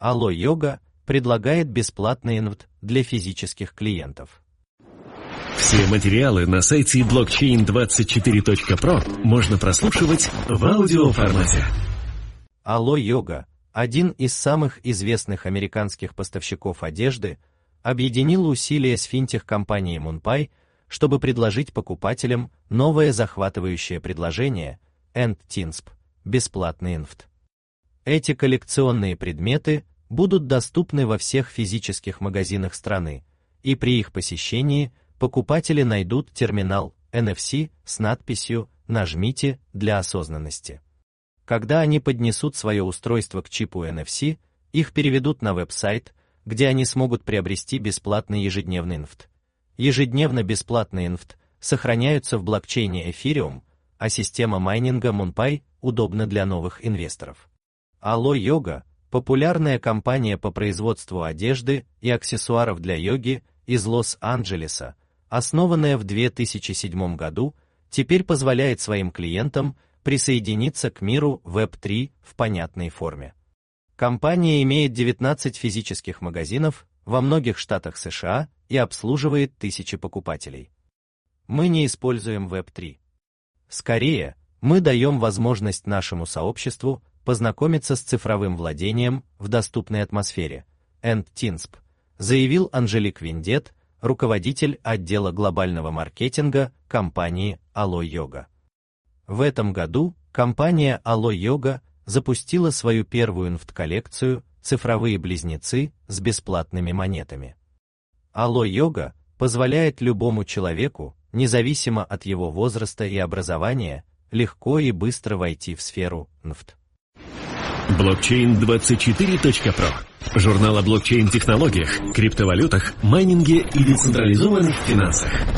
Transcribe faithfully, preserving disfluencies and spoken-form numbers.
Allo Yoga предлагает бесплатный инвест для физических клиентов. Все материалы на сайте блокчейн двадцать четыре точка про можно прослушивать в аудиоформате. Allo Yoga, один из самых известных американских поставщиков одежды, объединил усилия с финтех-компанией MoonPay, чтобы предложить покупателям новое захватывающее предложение EndTinsp – бесплатный инвест. Эти коллекционные предметы будут доступны во всех физических магазинах страны, и при их посещении покупатели найдут терминал эн эф си с надписью «Нажмите для осознанности». Когда они поднесут свое устройство к чипу эн эф си, их переведут на веб-сайт, где они смогут приобрести бесплатный ежедневный инвест. Ежедневно бесплатные инвест сохраняются в блокчейне Ethereum, а система майнинга MoonPay удобна для новых инвесторов. Allo Yoga – популярная компания по производству одежды и аксессуаров для йоги из Лос-Анджелеса, основанная в две тысячи седьмом году, теперь позволяет своим клиентам присоединиться к миру веб три в понятной форме. Компания имеет девятнадцать физических магазинов во многих штатах США и обслуживает тысячи покупателей. Мы не используем веб три. Скорее, мы даем возможность нашему сообществу познакомиться с цифровым владением в доступной атмосфере. EndTinsp, заявил Анжелик Виндет, руководитель отдела глобального маркетинга компании Allo Yoga. В этом году компания Allo Yoga запустила свою первую инвест-коллекцию «Цифровые близнецы» с бесплатными монетами. Allo Yoga позволяет любому человеку, независимо от его возраста и образования, легко и быстро войти в сферу эн эф ти. блокчейн двадцать четыре точка про. Журнал о блокчейн-технологиях, криптовалютах, майнинге и децентрализованных финансах.